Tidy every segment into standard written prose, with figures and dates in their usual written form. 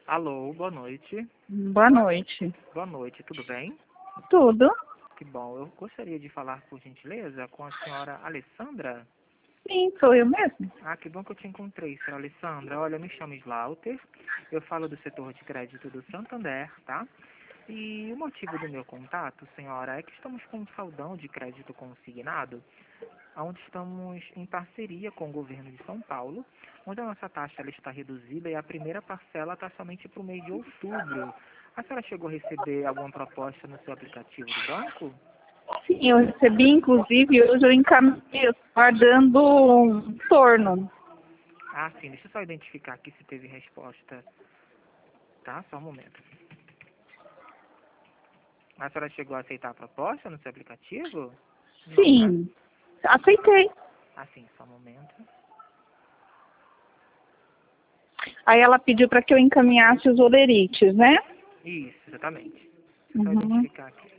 Alô, boa noite. Boa noite. Boa noite, tudo bem? Tudo? Que bom. Eu gostaria de falar, por gentileza, com a senhora Alessandra. Sim, sou eu mesmo. Ah, que bom que eu te encontrei, senhora Alessandra. Olha, eu me chamo Slaughter, eu falo do setor de crédito do Santander, tá? E o motivo do meu contato, senhora, é que estamos com um saldão de crédito consignado, onde estamos em parceria com o governo de São Paulo, onde a nossa taxa ela está reduzida e a primeira parcela está somente para o mês de outubro. A senhora chegou a receber alguma proposta no seu aplicativo do banco? Sim, eu recebi, inclusive, hoje eu encaminhei, guardando um torno. Ah, sim, deixa eu só identificar aqui se teve resposta. Tá, só um momento. A senhora chegou a aceitar a proposta no seu aplicativo? Não, né? Sim, aceitei. Ah, sim, só um momento. Aí ela pediu para que eu encaminhasse os olerites, né? Isso, exatamente. Deixa eu só Uhum. identificar aqui.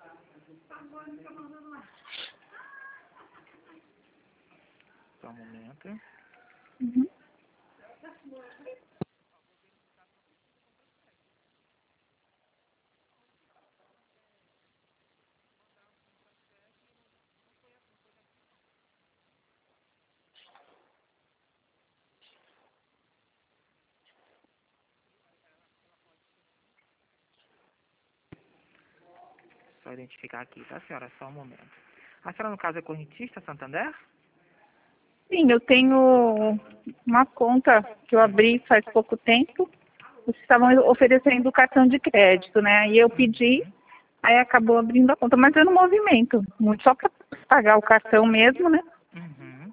Só um momento. Uhum. Só identificar aqui, tá, senhora? Só um momento. A senhora, no caso, é correntista Santander? Sim, eu tenho uma conta que eu abri faz pouco tempo. Vocês estavam oferecendo cartão de crédito, né? Aí eu pedi, aí acabou abrindo a conta, mas eu não movimento, muito só para pagar o cartão mesmo, né? Uhum.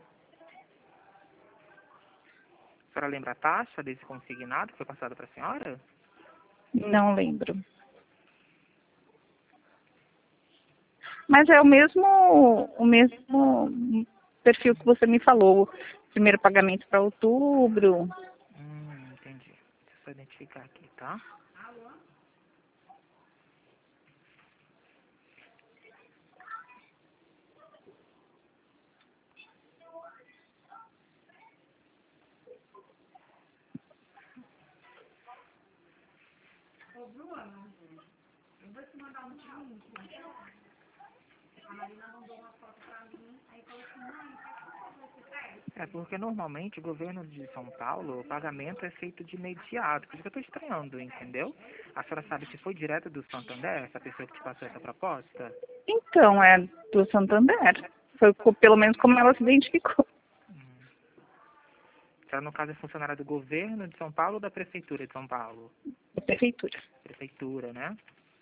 A senhora lembra a taxa desse consignado que foi passado para a senhora? Não lembro. Mas é o mesmo perfil que você me falou. Primeiro pagamento para outubro. Entendi. Deixa eu só identificar aqui, tá? É porque normalmente o governo de São Paulo, o pagamento é feito de imediato. Por isso que eu estou estranhando, entendeu? A senhora sabe se foi direto do Santander, essa pessoa que te passou essa proposta? Então, é do Santander. Foi pelo menos como ela se identificou. Hum. A senhora, no caso, é funcionária do governo de São Paulo ou da prefeitura de São Paulo? Da prefeitura. Prefeitura, né?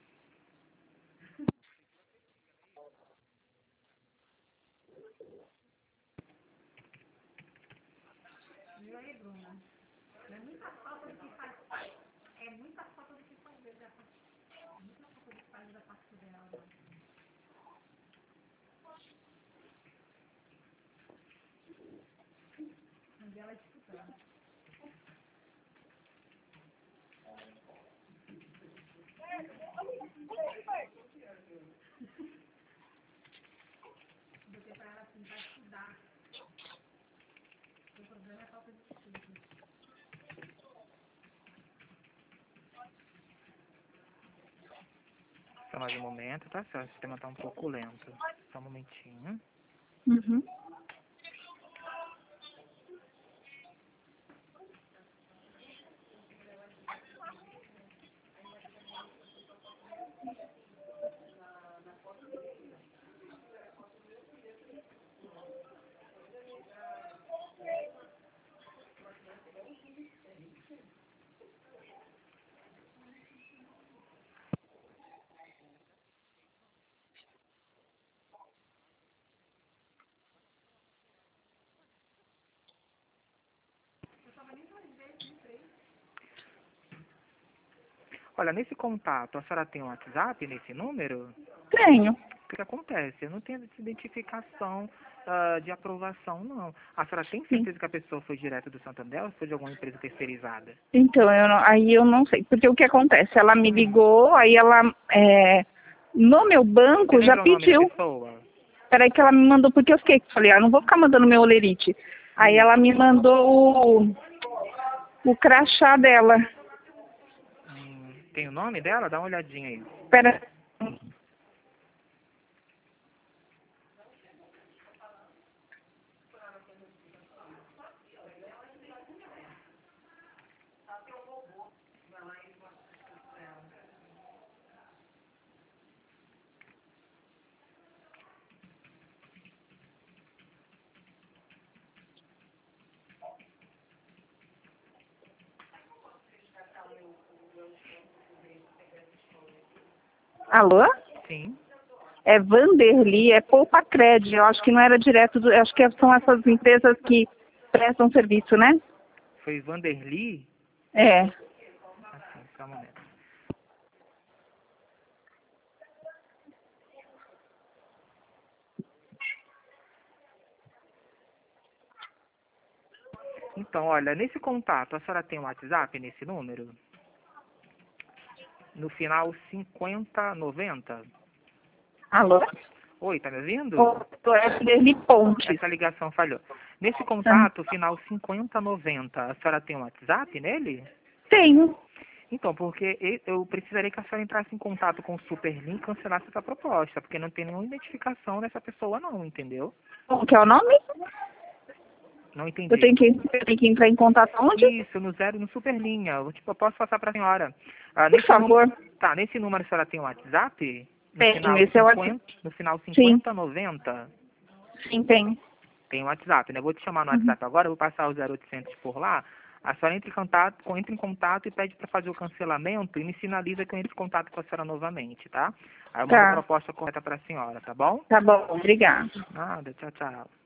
Só mais um momento, tá certo? O sistema está um pouco lento. Só um momentinho. Uhum. Olha, nesse contato, a senhora tem um WhatsApp nesse número? Tenho. O que acontece? Eu não tenho essa identificação de aprovação, não. A senhora tem Sim. certeza que a pessoa foi direto do Santander ou foi de alguma empresa terceirizada? Então, aí eu não sei. Porque o que acontece? Ela me ligou, aí no meu Você banco já lembra o nome da pediu. pessoa? Peraí que ela me mandou, porque eu fiquei, falei, não vou ficar mandando meu olerite. Aí ela me Isso. mandou o crachá dela. Tem o nome dela? Dá uma olhadinha aí. Espera. Alô? Sim. É Vanderly, é Poupa Cred. Eu acho que não era direto do. Acho que são essas empresas que prestam serviço, né? Foi Vanderly? É. Assim, só um momento. Então, olha, nesse contato, a senhora tem um WhatsApp nesse número? No final 5090? Alô? Oi, tá me ouvindo? É Vanderly Pontes. Essa ligação falhou. Nesse contato, final 5090, a senhora tem um WhatsApp nele? Tenho. Então, porque eu precisaria que a senhora entrasse em contato com o Superlink e cancelasse essa proposta, porque não tem nenhuma identificação dessa pessoa não, entendeu? Como que é o nome? Não Eu entendi. tenho que entrar em contato onde? Isso, no Superlinha. Eu posso passar para a senhora. Por favor. Tá, nesse número a senhora tem um WhatsApp? Tenho. Esse é o WhatsApp. No final Sim. 5090? Sim, tenho. Tem um WhatsApp, né? Eu vou te chamar no WhatsApp agora, eu vou passar o 0800 por lá. A senhora entra em contato e pede para fazer o cancelamento e me sinaliza que eu entro em contato com a senhora novamente, tá? Aí eu mando a Tá. proposta correta para a senhora, tá bom? Tá bom. Obrigada. Nada, tchau, tchau.